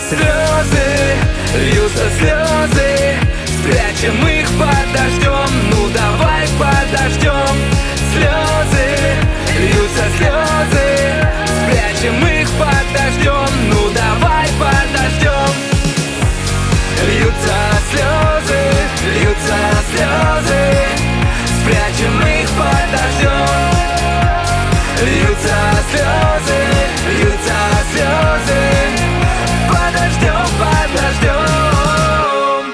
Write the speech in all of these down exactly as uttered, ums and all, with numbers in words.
Слезы, льются слезы, спрячем их под дождем. Ну давай подождем. Слезы, льются слезы, спрячем их под дождем. Ну давай подождем. Льются слезы, льются слезы, спрячем их под дождем. Льются слезы, льются слезы, подождем, подождем.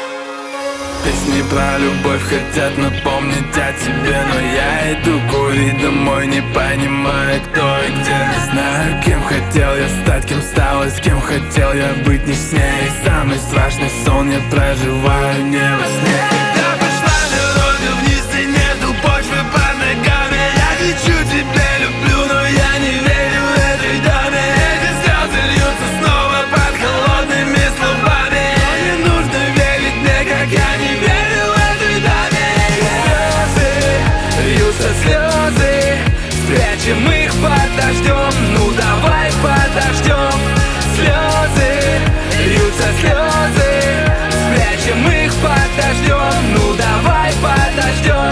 Песни про любовь хотят напомнить о тебе, но я иду курить домой, не понимая, кто и где. Не знаю, кем хотел я стать, кем стал и с кем хотел я быть не с ней. И самый страшный сон я проживаю не во сне. Когда пошла дорога вниз и нету почвы под ногами, я кричу тебя люблю, но я не верю этой даме. Эти слезы льются снова под холодными словами. Но не нужно верить мне, как я не верю этой даме. Слезы, льются слезы, спрячем их под дождем. Ну давай подождем. Слезы, льются слезы, спрячем их под дождем. Ну давай подождем.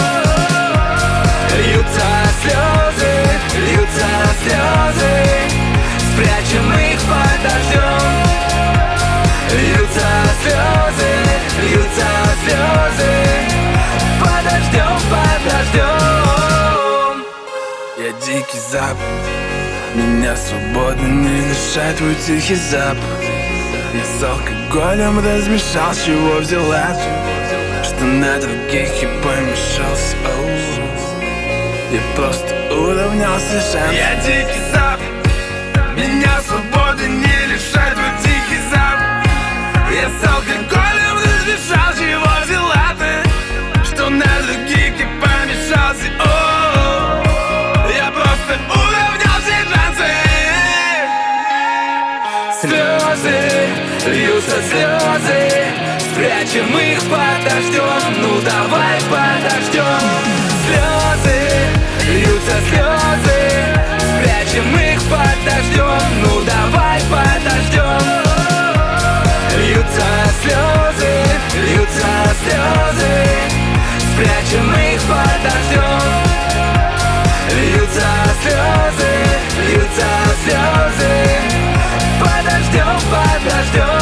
Льются слезы, льются слезы, спрячем их под дождем. Льются слезы, льются слезы, подождем, подождем. Я дикий запах, меня свободно не лишает твой тихий запах. Я с алкоголем размешал, с чего взяла, что на других и помешался. Оу. Я просто уравнялся шанс. Я дикий запах, меня свободы не лишает твой тихий запах. Я с алкоголем размешал, с чего взяла ты, что на других и помешался. Оу. Я просто уравнял все шансы. Слезы, льются слезы, спрячем их под дождем. Ну давай подождем. Слезы, льются слезы, спрячем их под дождем. Ну давай подождем. Льются слезы, льются слезы, спрячем их под дождем. Льются слезы, льются слезы, подождем, подождем.